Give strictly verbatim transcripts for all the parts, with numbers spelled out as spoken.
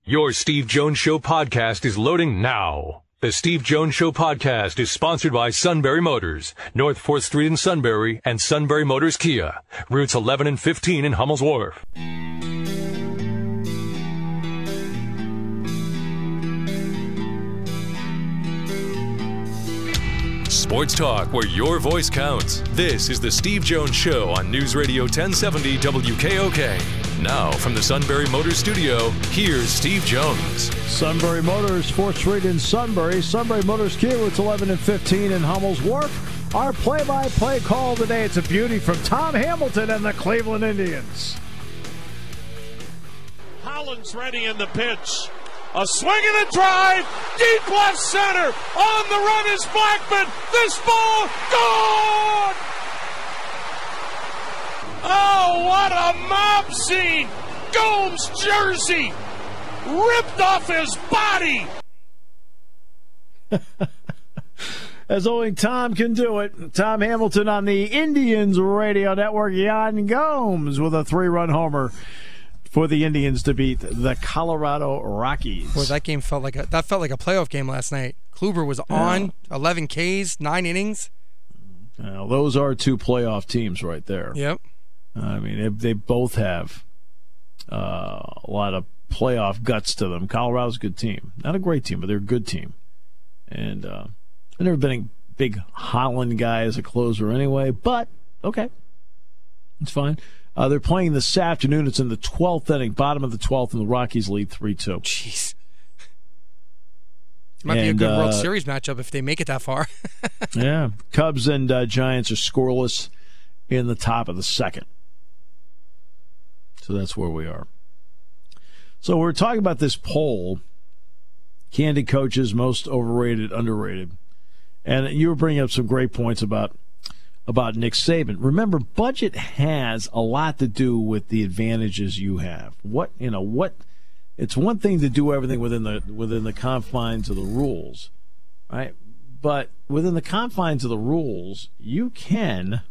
Your Steve Jones Show podcast is loading now. The Steve Jones Show podcast is sponsored by Sunbury Motors, North fourth Street in Sunbury, and Sunbury Motors Kia, routes eleven and fifteen in Hummel's Wharf. Sports talk where your voice counts. This is the Steve Jones Show on News Radio ten seventy W K O K. Now, from the Sunbury Motors studio, here's Steve Jones. Sunbury Motors, fourth Street in Sunbury. Sunbury Motors Kia, routes eleven and fifteen in Hummel's Wharf. Our play-by-play call today, it's a beauty from Tom Hamilton and the Cleveland Indians. Hollins ready in the pitch. A swing and a drive, deep left center. On the run is Blackman. This ball, gone! Oh, what a mob scene! Gomes' jersey ripped off his body. As only Tom can do it. Tom Hamilton on the Indians radio network. Yan Gomes with a three-run homer for the Indians to beat the Colorado Rockies. Boy, that game felt like a that felt like a playoff game last night. Kluber was on, yeah. eleven Ks, nine innings. Now, those are two playoff teams right there. Yep. I mean, they, they both have uh, a lot of playoff guts to them. Colorado's a good team. Not a great team, but they're a good team. And uh, I've never been a big Holland guy as a closer anyway, but okay. It's fine. Uh, they're playing this afternoon. It's in the twelfth inning, bottom of the twelfth, and the Rockies lead three two. Jeez. Might and, be a good World uh, Series matchup if they make it that far. Yeah. Cubs and uh, Giants are scoreless in the top of the second. So that's where we are. So we're talking about this poll, Candid Coaches, Most Overrated, Underrated. And you were bringing up some great points about about Nick Saban. Remember, budget has a lot to do with the advantages you have. What, you know, what it's one thing to do everything within the within the confines of the rules, right? But within the confines of the rules, you can,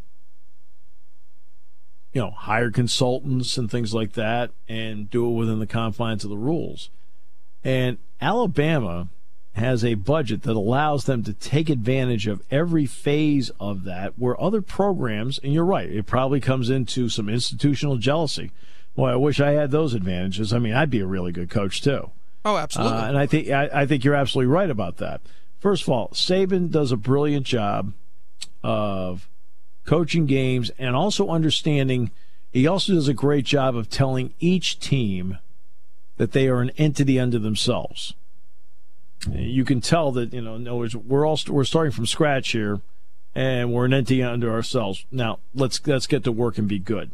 you know, hire consultants and things like that and do it within the confines of the rules. And Alabama has a budget that allows them to take advantage of every phase of that, where other programs, and you're right, it probably comes into some institutional jealousy. Boy, I wish I had those advantages. I mean, I'd be a really good coach too. Oh, absolutely. Uh, and I think I, I think you're absolutely right about that. First of all, Saban does a brilliant job of coaching games and also understanding. He also does a great job of telling each team that they are an entity unto themselves. You can tell that, you know, in other words, we're all we're starting from scratch here, and we're an entity unto ourselves. Now let's let's get to work and be good.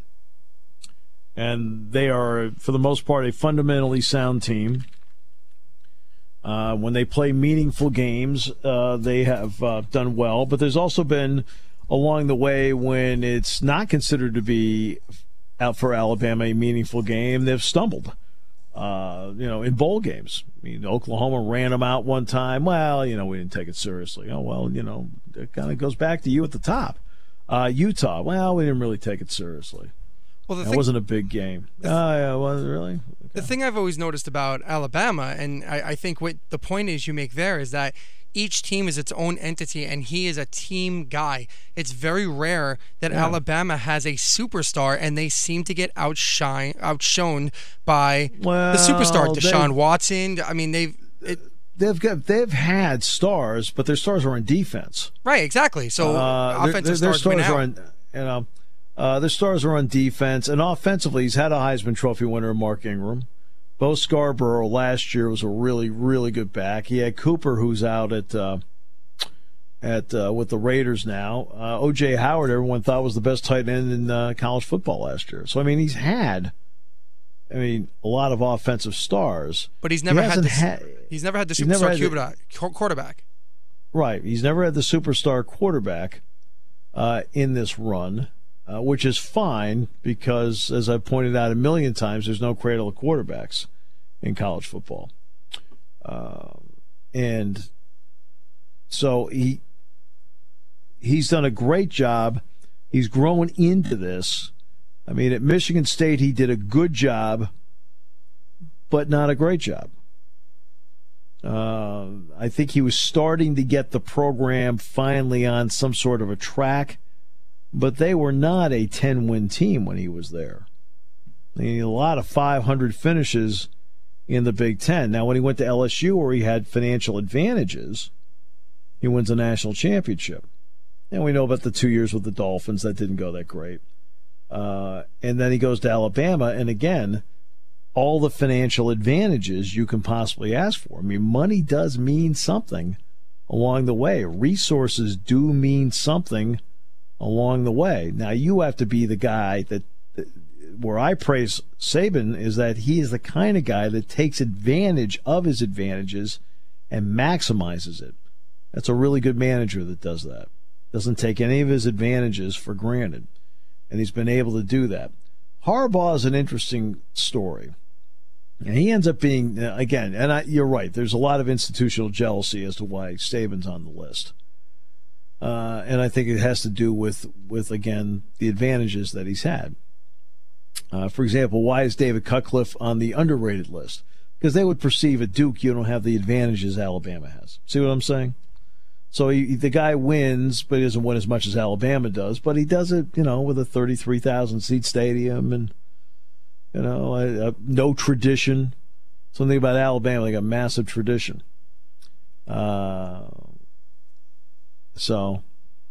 And they are, for the most part, a fundamentally sound team. Uh, when they play meaningful games, uh, they have uh, done well. But there's also been along the way when it's not considered to be out for Alabama a meaningful game, they've stumbled. Uh, you know, in bowl games. I mean, Oklahoma ran them out one time. Well, you know, we didn't take it seriously. Oh, well, you know, it kind of goes back to you at the top. Uh, Utah, well, we didn't really take it seriously. Well, the it thing, wasn't a big game. Oh, uh, yeah, was it really? Okay. The thing I've always noticed about Alabama, and I, I think what the point is you make there, is that each team is its own entity, and he is a team guy. It's very rare that yeah. Alabama has a superstar, and they seem to get outshine, outshone by well, the superstar, Deshaun Watson. I mean, they've it, they've got they've had stars, but their stars are on defense. Right, exactly. So uh, offensive their, their stars, stars win out. are on, you know, uh, their stars are on defense, and offensively, he's had a Heisman Trophy winner, Mark Ingram. Bo Scarborough last year was a really, really good back. He had Cooper, who's out at uh, at uh, with the Raiders now. Uh, O J Howard, everyone thought was the best tight end in uh, college football last year. So I mean, he's had, I mean, a lot of offensive stars. But he's never he had the ha- he's never had the he's never superstar had the, quarterback. Right, he's never had the superstar quarterback uh, in this run. Uh, which is fine because, as I've pointed out a million times, there's no cradle of quarterbacks in college football. Uh, and so he he's done a great job. He's grown into this. I mean, at Michigan State, he did a good job but not a great job. Uh, I think he was starting to get the program finally on some sort of a track, but they were not a ten-win team when he was there. I mean, a lot of five hundred finishes in the Big Ten. Now, when he went to L S U, where he had financial advantages, he wins a national championship. And we know about the two years with the Dolphins. That didn't go that great. Uh, and then he goes to Alabama, and again, all the financial advantages you can possibly ask for. I mean, money does mean something along the way. Resources do mean something along the way. Now, you have to be the guy that, that where I praise Saban is that he is the kind of guy that takes advantage of his advantages and maximizes it. That's a really good manager that does that. Doesn't take any of his advantages for granted. And he's been able to do that. Harbaugh is an interesting story. And he ends up being, again, and I, you're right, there's a lot of institutional jealousy as to why Saban's on the list. Uh, and I think it has to do with, with, again, the advantages that he's had. Uh, for example, why is David Cutcliffe on the underrated list? Because they would perceive at Duke you don't have the advantages Alabama has. See what I'm saying? So he, the guy wins, but he doesn't win as much as Alabama does. But he does it, you know, with a thirty-three thousand seat stadium and, you know, a, a, no tradition. Something about Alabama, they got massive tradition. Uh, so.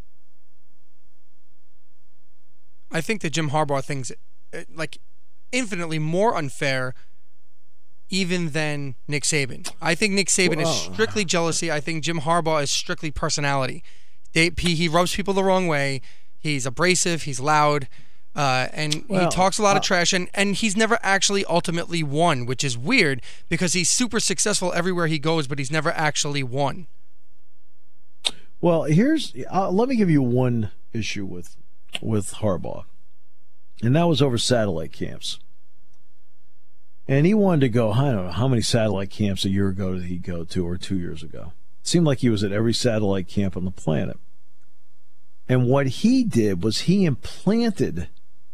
I think the Jim Harbaugh thing's like infinitely more unfair even than Nick Saban. I think Nick Saban well, is strictly jealousy. I think Jim Harbaugh is strictly personality. They, he, he rubs people the wrong way. He's abrasive. He's loud. Uh, and well, he talks a lot uh, of trash. And, and he's never actually ultimately won, which is weird because he's super successful everywhere he goes, but he's never actually won. Well, here's uh, let me give you one issue with with Harbaugh. And that was over satellite camps. And he wanted to go, I don't know, how many satellite camps a year ago did he go to, or two years ago? It seemed like he was at every satellite camp on the planet. And what he did was he implanted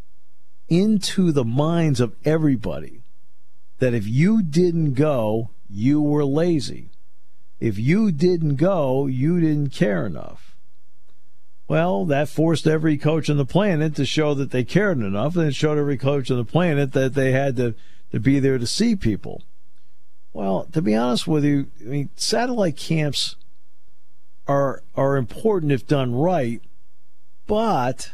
into the minds of everybody that if you didn't go, you were lazy. If you didn't go, you didn't care enough. Well, that forced every coach on the planet to show that they cared enough, and it showed every coach on the planet that they had to, to be there to see people. Well, to be honest with you, I mean, satellite camps are are important if done right, but,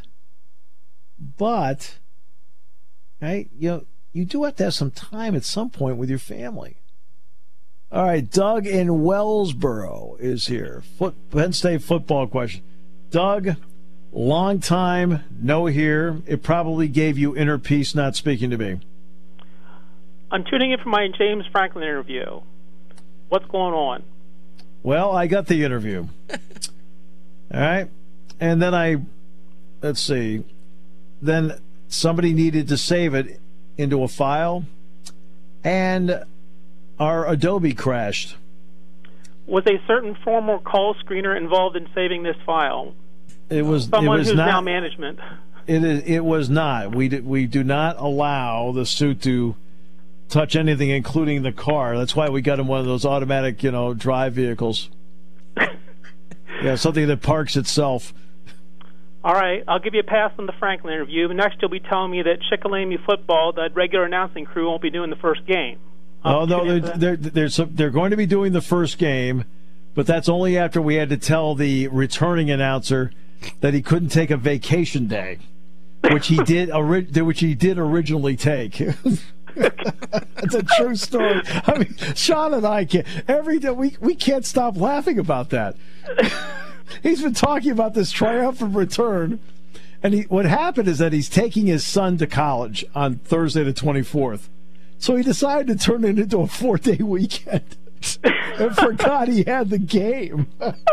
but, right, you know, you do have to have some time at some point with your family. All right, Doug in Wellsboro is here. Foot, Penn State football question. Doug, long time, no here. It probably gave you inner peace not speaking to me. I'm tuning in for my James Franklin interview. What's going on? Well, I got the interview. All right. And then I, let's see, then somebody needed to save it into a file, and our Adobe crashed. Was a certain former call screener involved in saving this file? It was someone it was who's not, now management. It is. It was not. We do, we do not allow the suit to touch anything, including the car. That's why we got him one of those automatic, you know, drive vehicles. Yeah, something that parks itself. All right, I'll give you a pass on the Franklin interview. Next, you'll be telling me that Chickalamy football, that regular announcing crew, won't be doing the first game. Oh, no, they're, they're, they're, some, they're going to be doing the first game, but that's only after we had to tell the returning announcer that he couldn't take a vacation day, which he did, which he did originally take. It's a true story. I mean, Sean and I can't, every day, we, we can't stop laughing about that. He's been talking about this triumphant return, and he, what happened is that he's taking his son to college on Thursday the twenty-fourth. So he decided to turn it into a four-day weekend and forgot he had the game.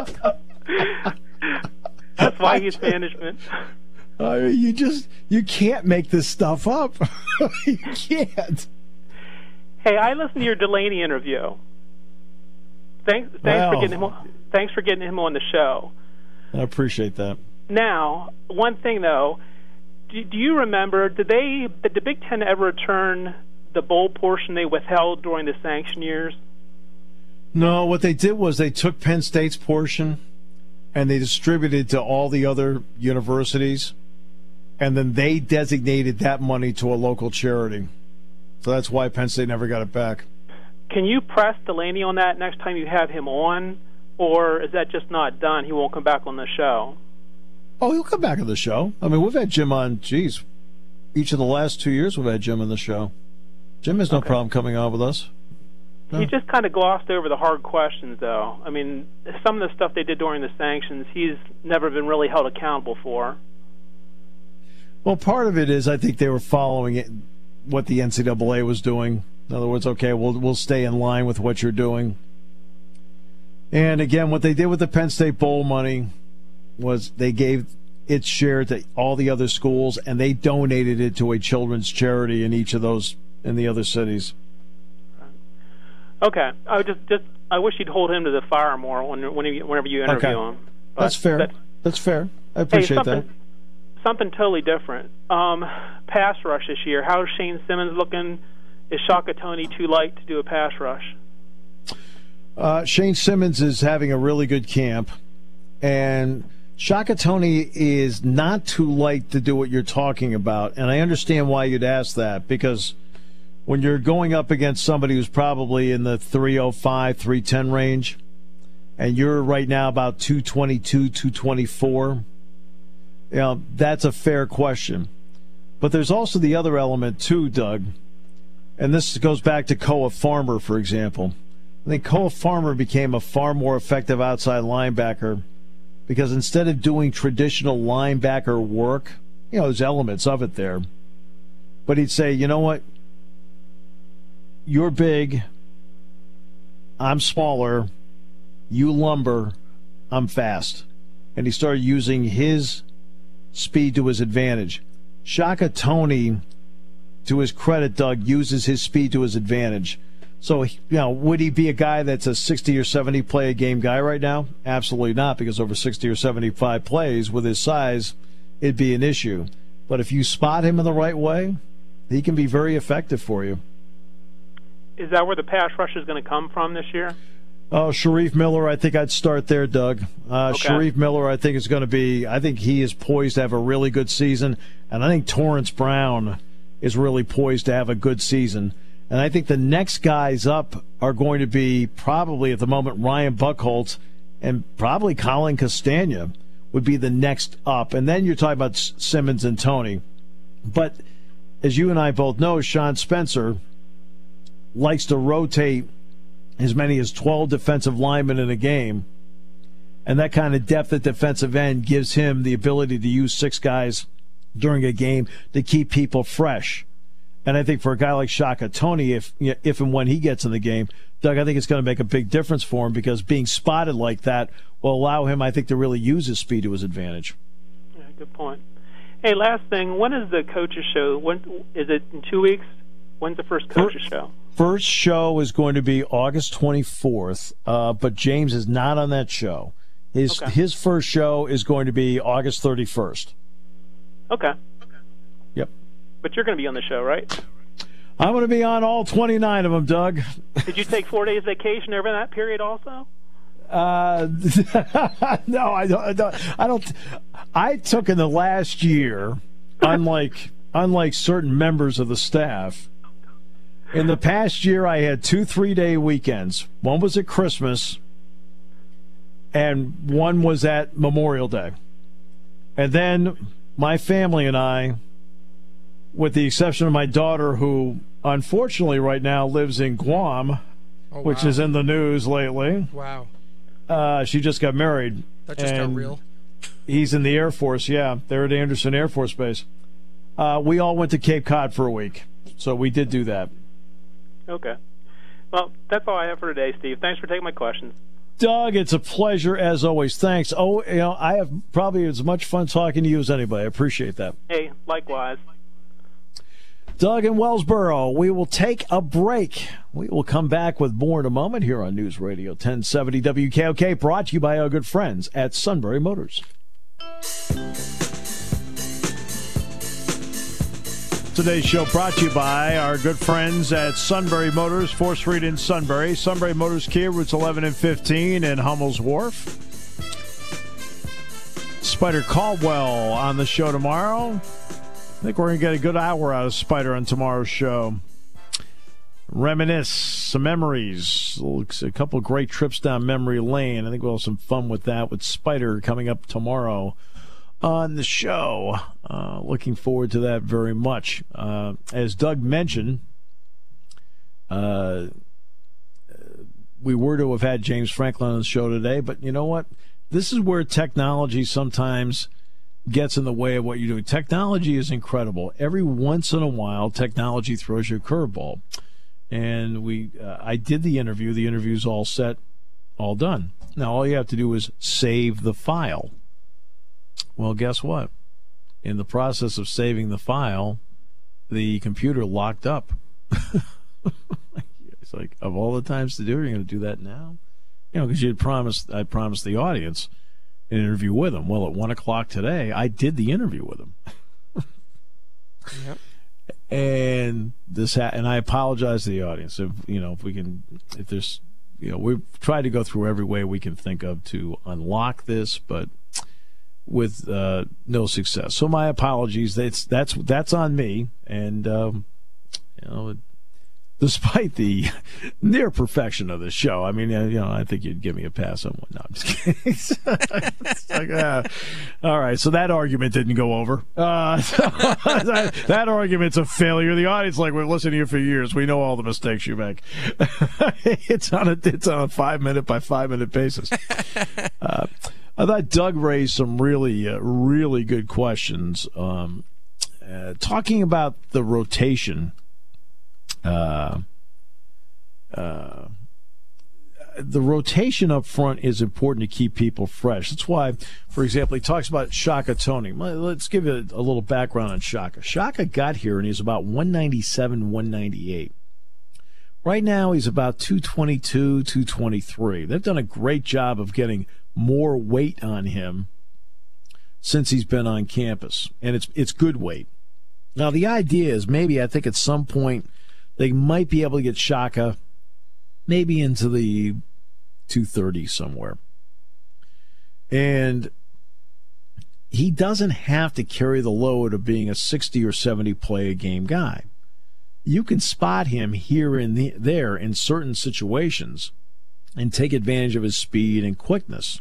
That's why he's management. I mean, you just, you can't make this stuff up. You can't. Hey, I listened to your Delaney interview. Thanks, thanks wow. for getting him. On, thanks for getting him on the show. I appreciate that. Now, one thing though, do, do you remember? Did they? Did the Big Ten ever return the bowl portion they withheld during the sanction years? No, what they did was they took Penn State's portion and they distributed to all the other universities, and then they designated that money to a local charity. So that's why Penn State never got it back. Can you press Delaney on that next time you have him on, or is that just not done? He won't come back on the show? Oh, he'll come back on the show. I mean, we've had Jim on, geez, each of the last two years we've had Jim on the show. Jim has no okay. problem coming on with us. No. He just kind of glossed over the hard questions, though. I mean, some of the stuff they did during the sanctions, he's never been really held accountable for. Well, part of it is I think they were following it, what the N C double A was doing. In other words, okay, we'll we'll stay in line with what you're doing. And again, what they did with the Penn State Bowl money was they gave its share to all the other schools, and they donated it to a children's charity in each of those in the other cities. Okay, I would just just I wish you'd hold him to the fire more when, when you, whenever you interview okay. him. But that's fair. That, that's fair. I appreciate hey, something, that. Something totally different. Um, pass rush this year. How's Shane Simmons looking? Is Shaka Toney too light to do a pass rush? Uh, Shane Simmons is having a really good camp, and Shaka Toney is not too light to do what you're talking about. And I understand why you'd ask that, because when you're going up against somebody who's probably in the three oh five, three ten range, and you're right now about two twenty-two, two twenty-four, you know, that's a fair question. But there's also the other element too, Doug, and this goes back to Koa Farmer, for example. I think Koa Farmer became a far more effective outside linebacker because instead of doing traditional linebacker work, you know, there's elements of it there, but he'd say, you know what, you're big, I'm smaller, you lumber, I'm fast. And he started using his speed to his advantage. Shaka Toney, to his credit, Doug, uses his speed to his advantage. So, you know, would he be a guy that's a sixty or seventy play a game guy right now? Absolutely not, because over sixty or seventy-five plays with his size, it'd be an issue. But if you spot him in the right way, he can be very effective for you. Is that where the pass rush is going to come from this year? Oh, Sharif Miller, I think I'd start there, Doug. Uh, okay. Sharif Miller, I think is going to be, I think he is poised to have a really good season. And I think Torrance Brown is really poised to have a good season. And I think the next guys up are going to be probably at the moment Ryan Buchholz and probably Colin Castagna would be the next up. And then you're talking about Simmons and Toney. But as you and I both know, Sean Spencer likes to rotate as many as twelve defensive linemen in a game. And that kind of depth at defensive end gives him the ability to use six guys during a game to keep people fresh. And I think for a guy like Shaka Toney, if if and when he gets in the game, Doug, I think it's going to make a big difference for him because being spotted like that will allow him, I think, to really use his speed to his advantage. Yeah, good point. Hey, last thing, when is the coaches show? When is it in two weeks? When's the first coaches first, show? First show is going to be August twenty-fourth, uh, but James is not on that show. His okay. his first show is going to be August thirty-first. Okay. Yep. But you're going to be on the show, right? I'm going to be on all twenty-nine of them, Doug. Did you take four days vacation over that period also? Uh, no, I don't, I don't. I don't. I took in the last year, unlike unlike certain members of the staff. In the past year, I had two three-day weekends. One was at Christmas, and one was at Memorial Day. And then my family and I, with the exception of my daughter, who unfortunately right now lives in Guam, oh, wow. which is in the news lately. Wow. Uh, she just got married. That just got real. He's in the Air Force, yeah. They're at Anderson Air Force Base. Uh, we all went to Cape Cod for a week, so we did do that. Okay. Well, that's all I have for today, Steve. Thanks for taking my questions. Doug, it's a pleasure as always. Thanks. Oh, you know, I have probably as much fun talking to you as anybody. I appreciate that. Hey, likewise. Doug in Wellsboro. We will take a break. We will come back with more in a moment here on News Radio ten seventy W K O K, brought to you by our good friends at Sunbury Motors. Today's show brought to you by our good friends at Sunbury Motors, fourth Street in Sunbury. Sunbury Motors Kia, routes eleven and fifteen in Hummel's Wharf. Spider Caldwell on the show tomorrow. I think we're going to get a good hour out of Spider on tomorrow's show. Reminisce, some memories, a couple of great trips down memory lane. I think we'll have some fun with that with Spider coming up tomorrow on the show. Uh, looking forward to that very much. Uh, as Doug mentioned, uh, we were to have had James Franklin on the show today, but you know what? This is where technology sometimes gets in the way of what you're doing. Technology is incredible. Every once in a while, technology throws you a curveball. And we, uh, I did the interview. The interview's all set, all done. Now, all you have to do is save the file. Well, guess what? In the process of saving the file, the computer locked up. It's like, of all the times to do it, you're going to do that now? You know, because you had promised, I promised the audience an interview with him. Well, at one o'clock today, I did the interview with him. Yep. And this, ha- and I apologize to the audience. If you know, if we can, if there's, you know, we've tried to go through every way we can think of to unlock this, but with uh, no success. So my apologies. That's that's that's on me. And um, you know, despite the near perfection of this show, I mean, you know, I think you'd give me a pass on one. No, I'm just kidding. It's like, uh, all right, so that argument didn't go over. Uh, so that, that argument's a failure. The audience, like, we've listened to you for years. We know all the mistakes you make. it's on a it's on a five minute by five minute basis. Uh, I thought Doug raised some really, uh, really good questions. Um, uh, talking about the rotation, uh, uh, the rotation up front is important to keep people fresh. That's why, for example, he talks about Shaka Toney. Let's give you a, a little background on Shaka. Shaka got here and he's about one ninety-seven, one ninety-eight. Right now, he's about two twenty-two, two twenty-three. They've done a great job of getting more weight on him since he's been on campus, and it's it's good weight. Now, the idea is maybe I think at some point they might be able to get Shaka maybe into the two thirty somewhere. And he doesn't have to carry the load of being a sixty or seventy play a game guy. You can spot him here and the, there in certain situations and take advantage of his speed and quickness.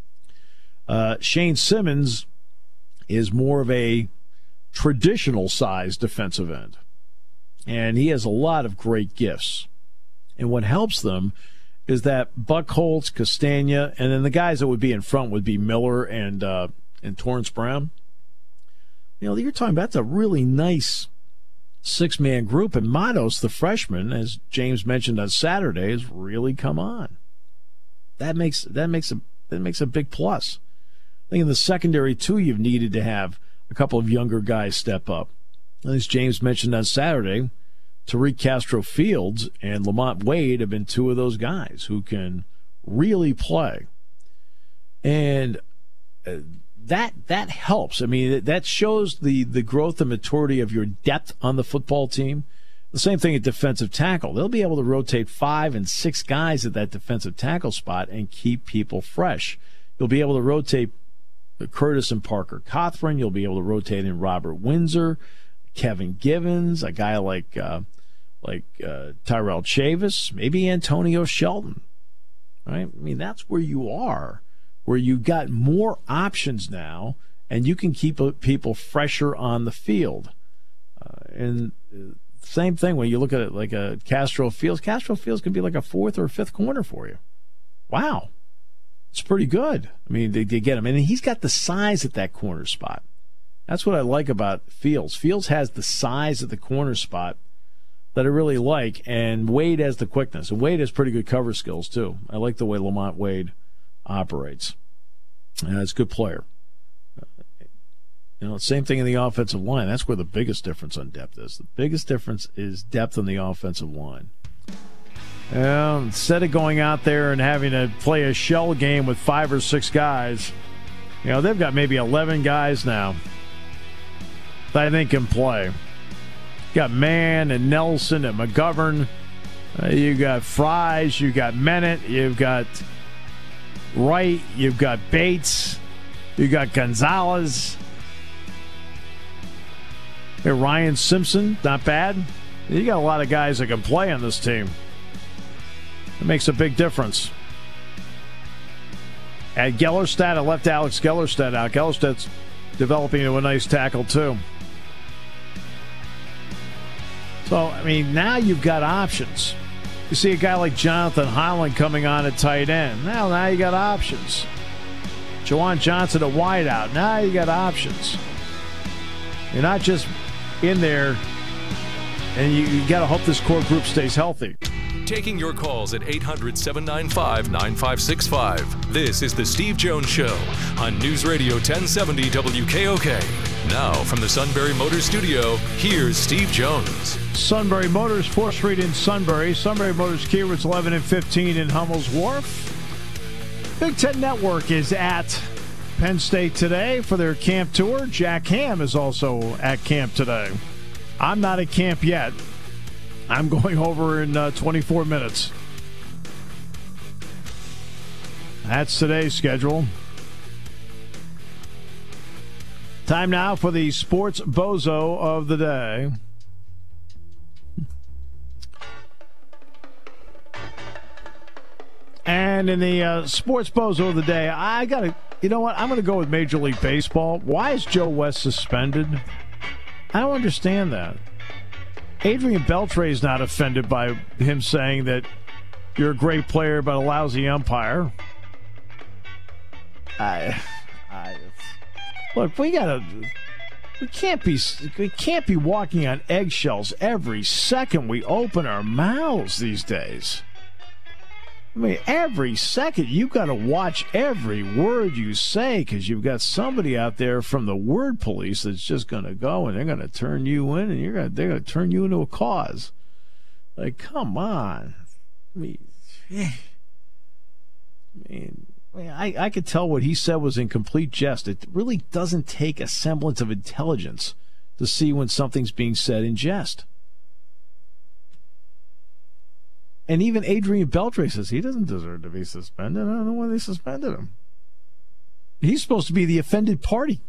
Uh, Shane Simmons is more of a traditional size defensive end, and he has a lot of great gifts. And what helps them is that Buckholz, Castagna, and then the guys that would be in front would be Miller and uh, and Torrance Brown. You know, you're talking about that's a really nice six-man group, and Matos, the freshman, as James mentioned on Saturday, has really come on. That makes that makes a that makes a big plus. I think in the secondary too, you've needed to have a couple of younger guys step up. As James mentioned on Saturday, Tariq Castro-Fields and Lamont Wade have been two of those guys who can really play, and uh, that that helps. I mean, that shows the the growth and maturity of your depth on the football team. The same thing at defensive tackle. They'll be able to rotate five and six guys at that defensive tackle spot and keep people fresh. You'll be able to rotate Curtis and Parker Cothran. You'll be able to rotate in Robert Windsor, Kevin Givens, a guy like uh, like uh, Tyrell Chavis, maybe Antonio Shelton. Right? I mean, that's where you are, where you've got more options now, and you can keep people fresher on the field. Uh, and uh, same thing when you look at it like a Castro Fields. Castro Fields can be like a fourth or fifth corner for you. Wow. It's pretty good. I mean, they, they get him. And he's got the size at that corner spot. That's what I like about Fields. Fields has the size at the corner spot that I really like, and Wade has the quickness. And Wade has pretty good cover skills, too. I like the way Lamont Wade operates. And he's a good player. You know, same thing in the offensive line. That's where the biggest difference on depth is. The biggest difference is depth on the offensive line. Well, instead of going out there and having to play a shell game with five or six guys, you know, they've got maybe eleven guys now that I think can play. You got Mann and Nelson and McGovern. Uh, you got Fries. You got Mennett. You've got Wright. You've got Bates. You got Gonzalez. Hey, Ryan Simpson, not bad. You got a lot of guys that can play on this team. It makes a big difference. At Gellerstedt, I left Alex Gellerstedt out. Gellerstedt's developing into a nice tackle, too. So, I mean, now you've got options. You see a guy like Jonathan Holland coming on at tight end. Now, now you got options. Jawan Johnson at wideout. Now you got options. You're not just in there, and you, you got to hope this core group stays healthy. Taking your calls at eight hundred, seven nine five, nine five six five. This is The Steve Jones Show on News Radio ten seventy W K O K. Now, from the Sunbury Motors Studio, here's Steve Jones. Sunbury Motors, fourth Street in Sunbury. Sunbury Motors Kia routes eleven and fifteen in Hummel's Wharf. Big Ten Network is at Penn State today for their camp tour. Jack Ham is also at camp today. I'm not at camp yet. I'm going over in uh, twenty-four minutes. That's today's schedule. Time now for the Sports Bozo of the day. And in the uh, Sports Bozo of the day, I got to, you know what? I'm going to go with Major League Baseball. Why is Joe West suspended? I don't understand that. Adrian Beltre is not offended by him saying that you're a great player but a lousy umpire. I, I look, we gotta, we can't be, we can't be walking on eggshells every second we open our mouths these days. I mean, every second you got to watch every word you say because you've got somebody out there from the word police that's just going to go and they're going to turn you in and you're going they're going to turn you into a cause. Like, come on. I mean, I mean, I, I could tell what he said was in complete jest. It really doesn't take a semblance of intelligence to see when something's being said in jest. And even Adrian Beltre says he doesn't deserve to be suspended. I don't know why they suspended him. He's supposed to be the offended party.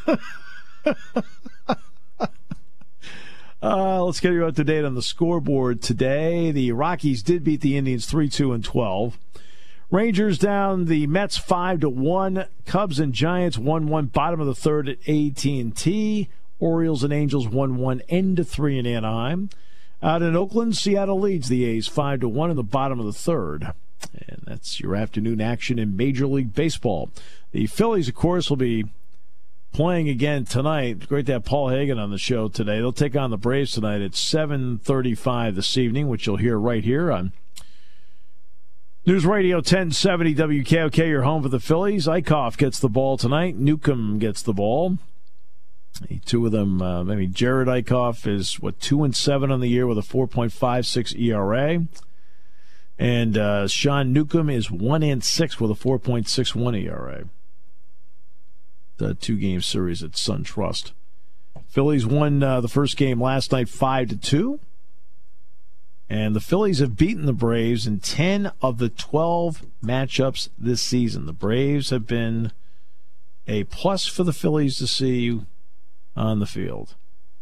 uh, let's get you up to date on the scoreboard today. The Rockies did beat the Indians three two and twelve. Rangers down the Mets five to one. Cubs and Giants one one. Bottom of the third at A T and T. Orioles and Angels one one. End to three in Anaheim. Out in Oakland, Seattle leads the A's five to one in the bottom of the third. And that's your afternoon action in Major League Baseball. The Phillies, of course, will be playing again tonight. It's great to have Paul Hagen on the show today. They'll take on the Braves tonight at seven thirty-five this evening, which you'll hear right here on News Radio ten seventy W K O K, your home for the Phillies. Eichhoff gets the ball tonight. Newcomb gets the ball. The two of them, uh, I mean, Jared Eichhoff is, what, two and seven on the year with a four point five six E R A. And uh, Sean Newcomb is one and six with a four point six one E R A. The two-game series at SunTrust. Phillies won uh, the first game last night five to two. And the Phillies have beaten the Braves in ten of the twelve matchups this season. The Braves have been a plus for the Phillies to see on the field.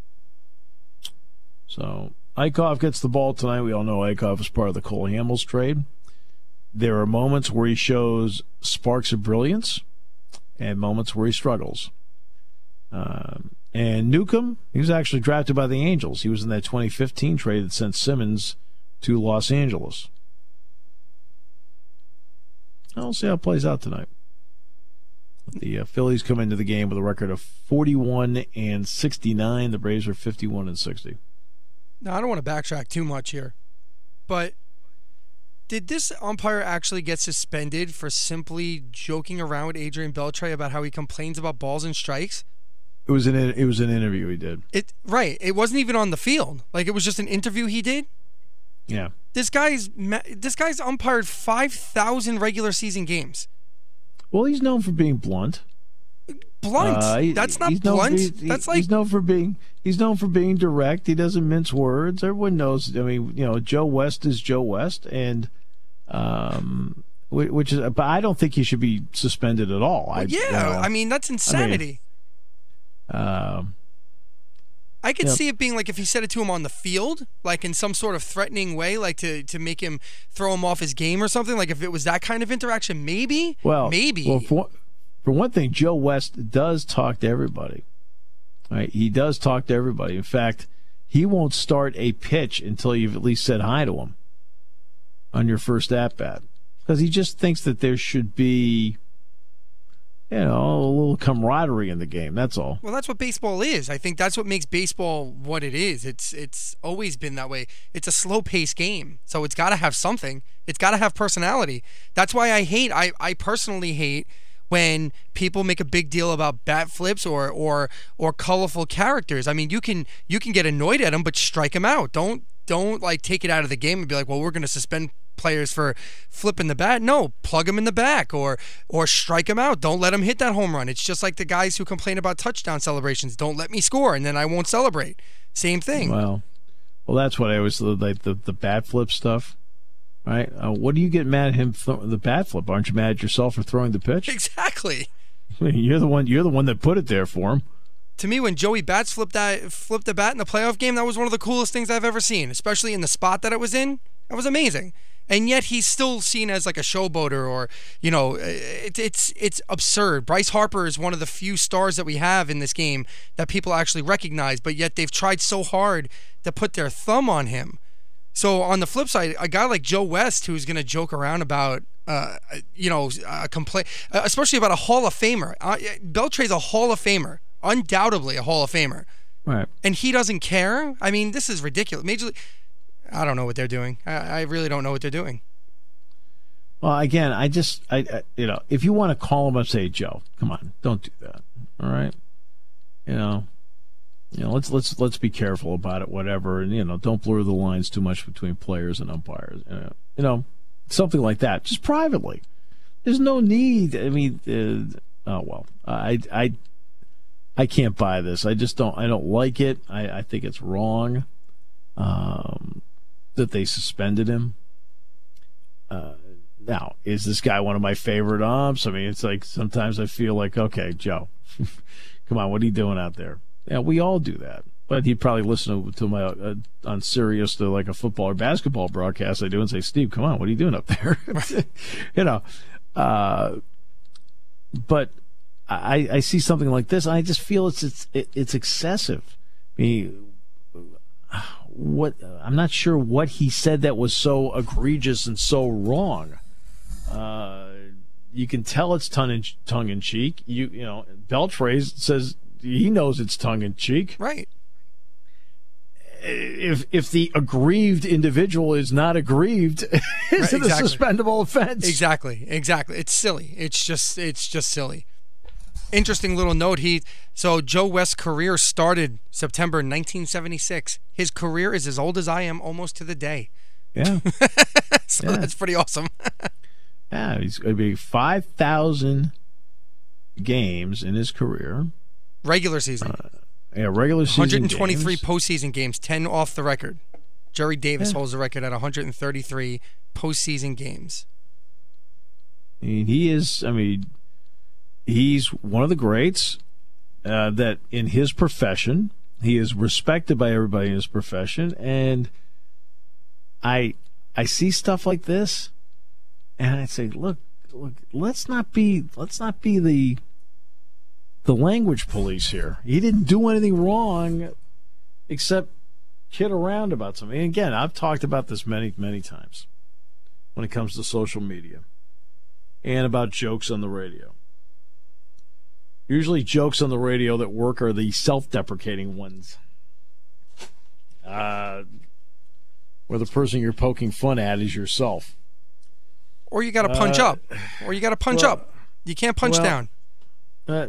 So Eichhoff gets the ball tonight. We all know Eichhoff is part of the Cole Hamels trade. There are moments where he shows sparks of brilliance and moments where he struggles. Um, and Newcomb, he was actually drafted by the Angels. He was in that twenty fifteen trade that sent Simmons to Los Angeles. I'll see how it plays out tonight. The uh, Phillies come into the game with a record of forty-one and sixty-nine. The Braves are fifty-one and sixty. Now, I don't want to backtrack too much here, but did this umpire actually get suspended for simply joking around with Adrian Beltre about how he complains about balls and strikes? It was an it was an interview he did. It right. It wasn't even on the field. Like, it was just an interview he did. Yeah. This guy's this guy's umpired five thousand regular season games. Well, he's known for being blunt. Blunt. Uh, he, That's not he's known blunt. for- he- That's like he's known for being he's known for being direct. He doesn't mince words. Everyone knows. I mean, you know, Joe West is Joe West, and um, whi- which is. But I don't think he should be suspended at all. I, yeah. you know, I mean, that's insanity. um, I could Yep. see it being like if he said it to him on the field, like in some sort of threatening way, like to, to make him throw him off his game or something. Like if it was that kind of interaction, maybe. well, maybe. Well, for, for one thing, Joe West does talk to everybody. Right? He does talk to everybody. In fact, he won't start a pitch until you've at least said hi to him on your first at bat, because he just thinks that there should be, you know, a little camaraderie in the game. That's all. Well, that's what baseball is. I think that's what makes baseball what it is. It's it's always been that way. It's a slow-paced game, so it's got to have something. It's got to have personality. That's why I hate. I, I personally hate when people make a big deal about bat flips or or or colorful characters. I mean, you can you can get annoyed at them, but strike them out. Don't don't like take it out of the game and be like, well, we're going to suspend players for flipping the bat. No, plug them in the back or or strike them out. Don't let them hit that home run. It's just like the guys who complain about touchdown celebrations. Don't let me score, and then I won't celebrate. Same thing. Well, well, that's what I always like the the bat flip stuff, right? Uh, what do you get mad at him th- the bat flip? Aren't you mad at yourself for throwing the pitch? Exactly. You're the one. You're the one that put it there for him. To me, when Joey Bats flipped that flipped the bat in the playoff game, that was one of the coolest things I've ever seen, especially in the spot that it was in. That was amazing. And yet he's still seen as like a showboater, or you know, it, it's it's absurd. Bryce Harper is one of the few stars that we have in this game that people actually recognize, but yet they've tried so hard to put their thumb on him. So on the flip side, a guy like Joe West, who's going to joke around about, uh, you know, a complaint, especially about a Hall of Famer. Uh, Beltre's a Hall of Famer, undoubtedly a Hall of Famer, Right. and he doesn't care. I mean, this is ridiculous. Major League. I don't know what they're doing. I, I really don't know what they're doing. Well, again, I just, I, I, you know, if you want to call him up, say, Joe, come on, don't do that. All right, you know, you know, let's let's let's be careful about it, whatever, and you know, don't blur the lines too much between players and umpires. You know, you know something like that, just privately. There's no need. I mean, uh, oh well, I I I can't buy this. I just don't. I don't like it. I, I think it's wrong. Um. That they suspended him. Uh, now, is this guy one of my favorite umps? I mean, it's like sometimes I feel like, okay, Joe, come on, what are you doing out there? Yeah, we all do that. But he'd probably listen to, to my uh, on Sirius to like a football or basketball broadcast I do and say, Steve, come on, what are you doing up there? you know, uh, but I, I see something like this, and I just feel it's it's it's excessive. I mean, what I'm not sure what he said that was so egregious and so wrong. Uh, you can tell it's tongue in, tongue in cheek. You you know, Beltre says he knows it's tongue in cheek. Right. If if the aggrieved individual is not aggrieved, is Right, it exactly. a suspendable offense? Exactly. Exactly. It's silly. It's just it's just silly. Interesting little note. He so Joe West's career started September nineteen seventy-six. His career is as old as I am, almost to the day. Yeah. So Yeah. that's pretty awesome. Yeah, he's going to be five thousand games in his career. Regular season. Uh, yeah, regular season one hundred twenty-three games. postseason games, ten off the record. Jerry Davis Yeah. holds the record at one hundred thirty-three postseason games. I mean, he is, I mean, he's one of the greats uh, that in his profession, he is respected by everybody in his profession. And I I see stuff like this, and I say, look, look, let's not be let's not be the the language police here. He didn't do anything wrong except kid around about something. And again, I've talked about this many, many times when it comes to social media and about jokes on the radio. Usually jokes on the radio that work are the self-deprecating ones. Uh, where the person you're poking fun at is yourself. Or you got to punch Uh, up. Or you got to punch well- up. You can't punch well, down. Uh,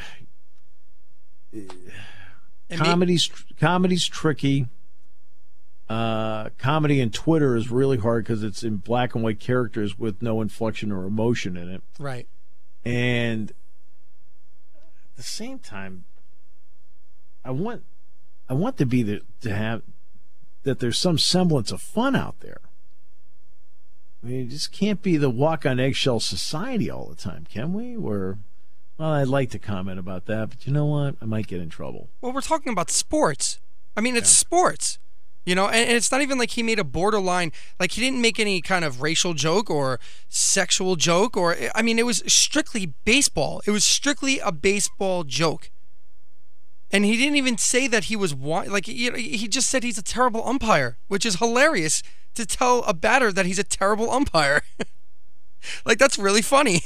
And may- comedy's comedy's tricky. Uh, comedy in Twitter is really hard because it's in black and white characters with no inflection or emotion in it. right. And at the same time, I want I want to be the, to have that there's some semblance of fun out there. I mean, it just can't be the walk on eggshell society all the time, can we? Or, well, I'd like to comment about that, but you know what? I might get in trouble. Well, we're talking about sports. I mean, it's Yeah. sports. You know, and, and it's not even like he made a borderline, like he didn't make any kind of racial joke or sexual joke or, I mean, it was strictly baseball. It was strictly a baseball joke. And he didn't even say that he was, like, you know, he just said he's a terrible umpire, which is hilarious to tell a batter that he's a terrible umpire. Like, that's really funny.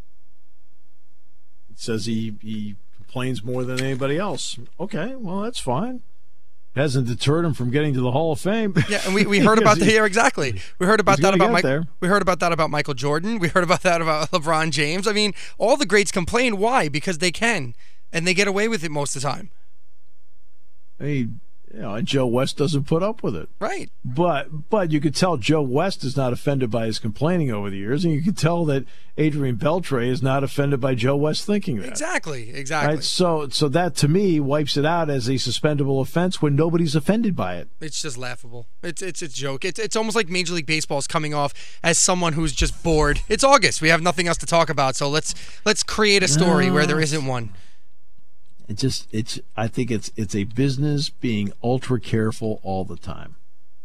It says he, he complains more than anybody else. Okay, well, that's fine. Hasn't deterred him from getting to the Hall of Fame. Yeah, and we, we heard about that here exactly. We heard about He's that gonna about get Mike. there. We heard about that about Michael Jordan. We heard about that about LeBron James. I mean, all the greats complain. Why? Because they can, and they get away with it most of the time. I mean, you know, and Joe West doesn't put up with it. Right. But but you could tell Joe West is not offended by his complaining over the years, and you could tell that Adrian Beltre is not offended by Joe West thinking that. Exactly. Exactly. Right? So so that to me wipes it out as a suspendable offense when nobody's offended by it. It's just laughable. It's it's a joke. It's it's almost like Major League Baseball is coming off as someone who's just bored. It's August. We have nothing else to talk about, so let's let's create a story No. where there isn't one. It just it's I think it's it's a business being ultra careful all the time.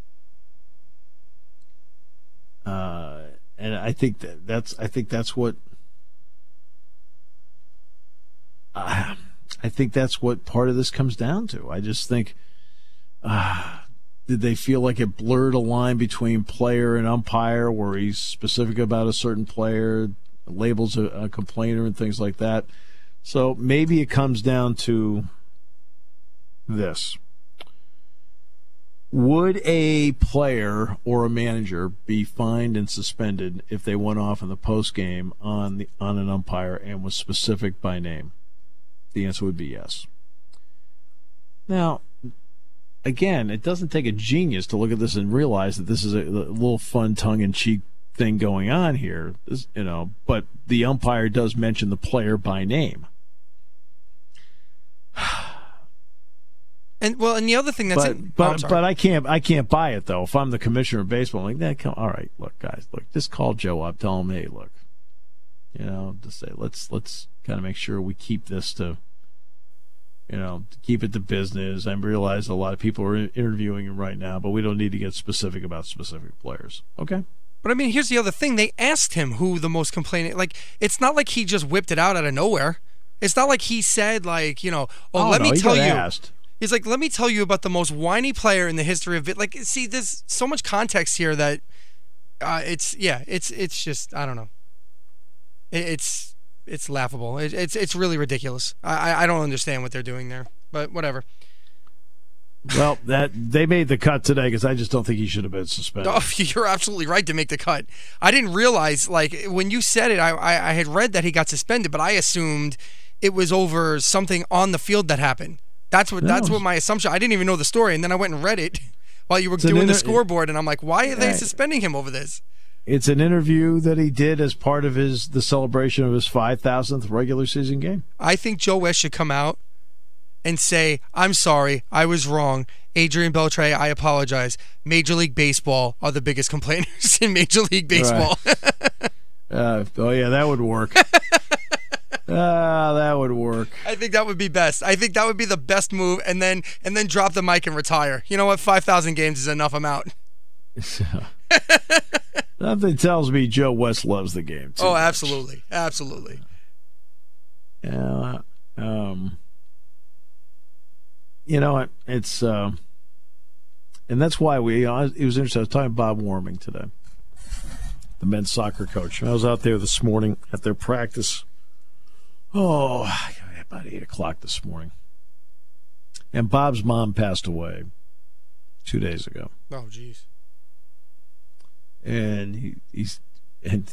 Uh, and I think that that's I think that's what uh, I think that's what part of this comes down to. I just think uh, did they feel like it blurred a line between player and umpire, where he's specific about a certain player, labels a, a complainer and things like that. So maybe it comes down to this. Would a player or a manager be fined and suspended if they went off in the postgame on the on an umpire and was specific by name? The answer would be yes. Now, again, it doesn't take a genius to look at this and realize that this is a, a little fun tongue-in-cheek thing going on here, this, you know, but the umpire does mention the player by name. And well, and the other thing that's But in, but, oh, I'm sorry. but I can't I can't buy it though. If I'm the commissioner of baseball, I'm like, that come, all right, look guys, look, just call Joe up, tell him, hey, look, you know, just say let's let's kind of make sure we keep this to, you know, to keep it to business. I realize a lot of people are interviewing him right now, but we don't need to get specific about specific players. Okay. But I mean, here's the other thing. They asked him who the most complaining. Like, it's not like he just whipped it out out of nowhere. It's not like he said, like, you know, oh, Oh, let no, me he tell got you. asked. He's like, let me tell you about the most whiny player in the history of it. Like, see, there's so much context here that uh, it's, yeah, it's it's just, I don't know. It, it's it's laughable. It, it's it's really ridiculous. I I don't understand what they're doing there, but whatever. Well, that they made the cut today because I just don't think he should have been suspended. Oh, you're absolutely right to make the cut. I didn't realize, like, when you said it, I, I I had read that he got suspended, but I assumed it was over something on the field that happened. That's what No. that's what my assumption. I didn't even know the story, and then I went and read it while you were It's an doing the inter- scoreboard, and I'm like, why are they Right. suspending him over this? It's an interview that he did as part of his the celebration of his five thousandth regular season game. I think Joe West should come out and say, I'm sorry, I was wrong. Adrian Beltre, I apologize. Major League Baseball are the biggest complainers in Major League Baseball. Uh, oh, yeah, that would work. Ah, that would work. I think that would be best. I think that would be the best move, and then and then drop the mic and retire. You know what? five thousand games is enough. I'm out. Nothing tells me Joe West loves the game. too Oh, much. absolutely. Absolutely. Yeah. Um, you know what? It's, uh, and that's why we, uh, it was interesting. I was talking to Bob Warming today, the men's soccer coach. I was out there this morning at their practice. Oh, about eight o'clock this morning. And Bob's mom passed away two days ago. Oh, jeez. And he, he's, and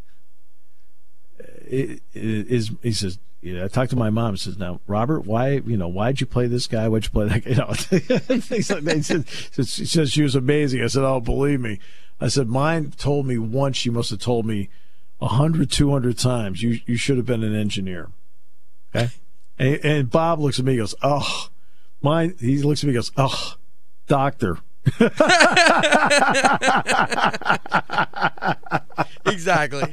it, it is, he says, you know, I talked to my mom. He says, now, Robert, why, you know, why'd you play this guy? Why'd you play that guy? You know, things like that. He said, she said she was amazing. I said, oh, believe me. I said, mine told me once, she must have told me a hundred, two hundred times, you, you should have been an engineer. Okay. And, and Bob looks at me and goes, oh, mine. He looks at me and goes, oh, doctor. Exactly.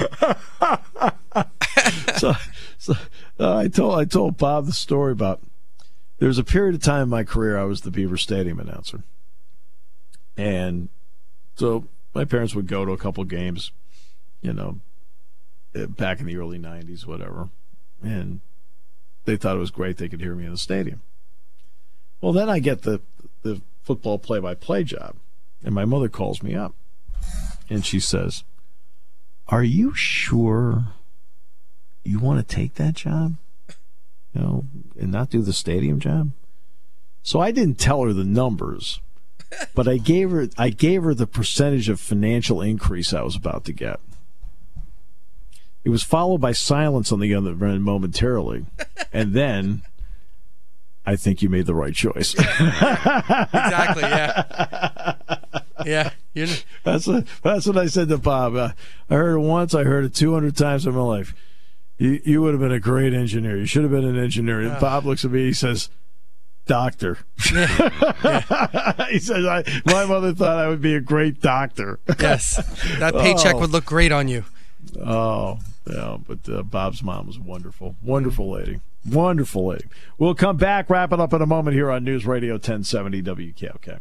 so so uh, I told I told Bob the story about there was a period of time in my career I was the Beaver Stadium announcer. And so my parents would go to a couple games, you know, back in the early nineties, whatever. And they thought it was great they could hear me in the stadium. Well, then I get the the football play-by-play job, and my mother calls me up, and she says, are you sure you want to take that job, you know, and not do the stadium job? So I didn't tell her the numbers, but I gave her I gave her the percentage of financial increase I was about to get. It was followed by silence on the other end momentarily, and then I think you made the right choice. Exactly. Yeah. Yeah. You're... That's what that's what I said to Bob. Uh, I heard it once. I heard it two hundred times in my life. You you would have been a great engineer. You should have been an engineer. And Oh. Bob looks at me. He says, "Doctor." Yeah. Yeah. He says, I, "My mother thought I would be a great doctor." Yes. That paycheck Oh. would look great on you. Oh, yeah, but uh, Bob's mom was wonderful. Wonderful lady. Wonderful lady. We'll come back, wrap it up in a moment here on News Radio ten seventy W K O K.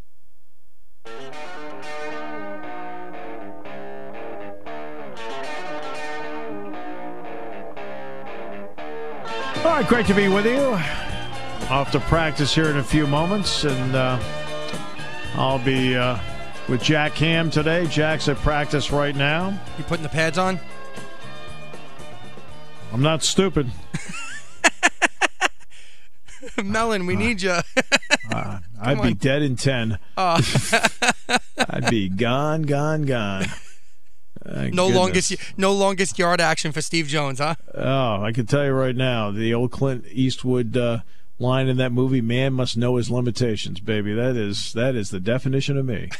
All right, great to be with you. Off to practice here in a few moments, and uh, I'll be uh, with Jack Ham today. Jack's at practice right now. You putting the pads on? I'm not stupid. Melon, we need you. Uh, I'd on. be dead in ten. Uh, I'd be gone, gone, gone. Thank no goodness. longest, no longest yard action for Steve Jones, huh? Oh, I can tell you right now, the old Clint Eastwood uh, line in that movie, "Man must know his limitations," baby. That is that is the definition of me.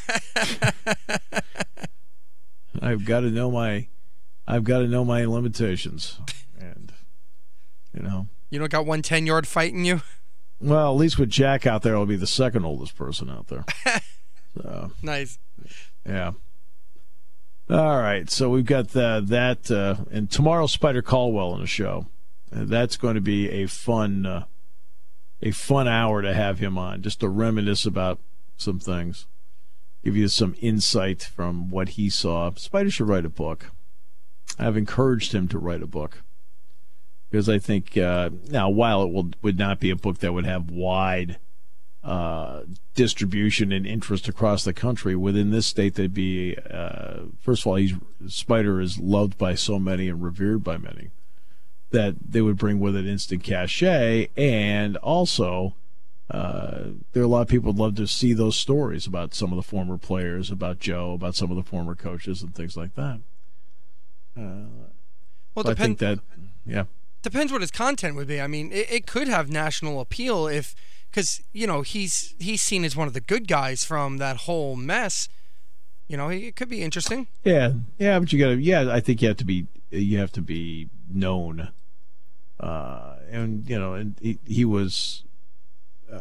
I've got to know my, I've got to know my limitations, and you know. You don't got one ten-yard fight in you? Well, at least with Jack out there, I'll be the second oldest person out there. So, Nice. yeah. All right, so we've got the, that, uh, and tomorrow Spider Caldwell in the show. Uh, that's going to be a fun, uh, a fun hour to have him on, just to reminisce about some things, give you some insight from what he saw. Spider should write a book. I've encouraged him to write a book. Because I think, uh, now, while it will, would not be a book that would have wide uh, distribution and interest across the country, within this state, they'd be, uh, first of all, he's, Spider is loved by so many and revered by many, that they would bring with it instant cachet. And also, uh, there are a lot of people who'd love to see those stories about some of the former players, about Joe, about some of the former coaches and things like that. Uh, Well, so I depend, think that, yeah. depends what his content would be. I mean, it, it could have national appeal if, because you know he's he's seen as one of the good guys from that whole mess. You know, it could be interesting. Yeah, yeah, but you got to. Yeah, I think you have to be. You have to be known, uh, and you know, and he, he was. Uh,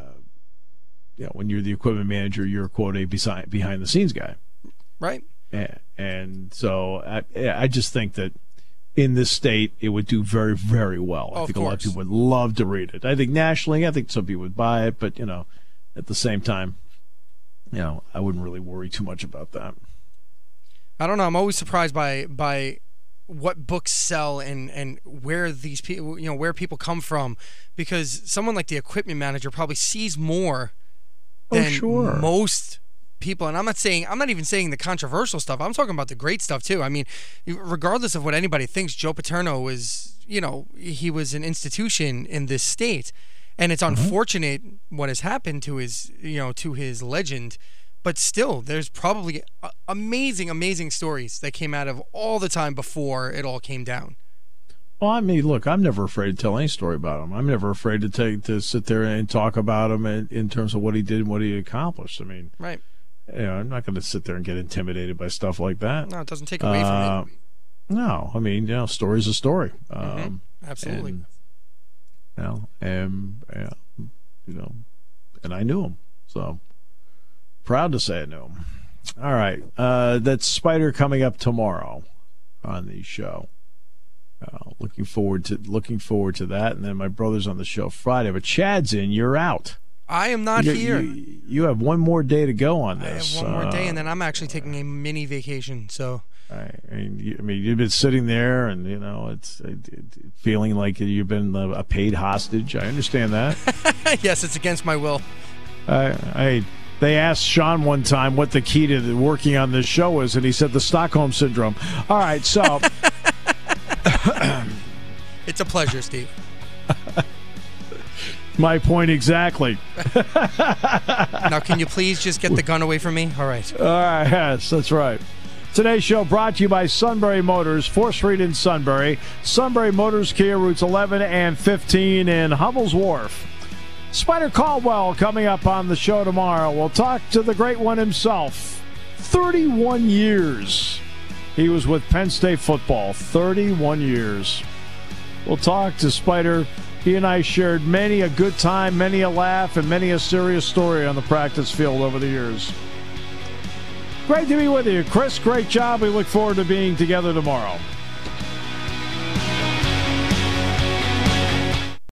you know, when you're the equipment manager, you're quote a behind behind the scenes guy, Right. and, and so I, I just think that in this state it would do very, very well. I Oh, think of a lot of course. people would love to read it. I think nationally, I think some people would buy it, but you know, at the same time, you know, I wouldn't really worry too much about that. I don't know. I'm always surprised by by what books sell and, and where these people, you know, where people come from, because someone like the equipment manager probably sees more Oh, than sure. most people. And I'm not saying, I'm not even saying the controversial stuff. I'm talking about the great stuff too. I mean, regardless of what anybody thinks, Joe Paterno was, you know, he was an institution in this state, and it's unfortunate what has happened to his, you know, to his legend. But still, there's probably a- amazing, amazing stories that came out of all the time before it all came down. Well, I mean, look, I'm never afraid to tell any story about him. I'm never afraid to take to sit there and talk about him in, in terms of what he did and what he accomplished. I mean, Right. you know, I'm not going to sit there and get intimidated by stuff like that. No, it doesn't take away Uh, from it. No, I mean, you know, story's a story. Um, Absolutely. and, You know, and uh, you know, and I knew him, so proud to say I knew him. All right, uh, that's Spider coming up tomorrow on the show. Uh, looking forward to looking forward to that, and then my brother's on the show Friday. But Chad's in, you're out. I am not you, here. You, you have one more day to go on this. I have one more uh, day, and then I'm actually taking a mini vacation. So. I mean, you, I mean, you've been sitting there, and you know, it's it, it, feeling like you've been a, a paid hostage. I understand that. Yes, it's against my will. I, I they asked Sean one time what the key to the, working on this show is, and he said the Stockholm Syndrome. All right, so it's a pleasure, Steve. My point exactly. Now, can you please just get the gun away from me? All right. All right, yes, that's right. Today's show brought to you by Sunbury Motors, fourth Street in Sunbury. Sunbury Motors, Kia, routes eleven and fifteen in Hummel's Wharf. Spider Caldwell coming up on the show tomorrow. We'll talk to the great one himself. thirty-one years he was with Penn State football. thirty-one years. We'll talk to Spider. He and I shared many a good time, many a laugh, and many a serious story on the practice field over the years. Great to be with you, Chris. Great job. We look forward to being together tomorrow.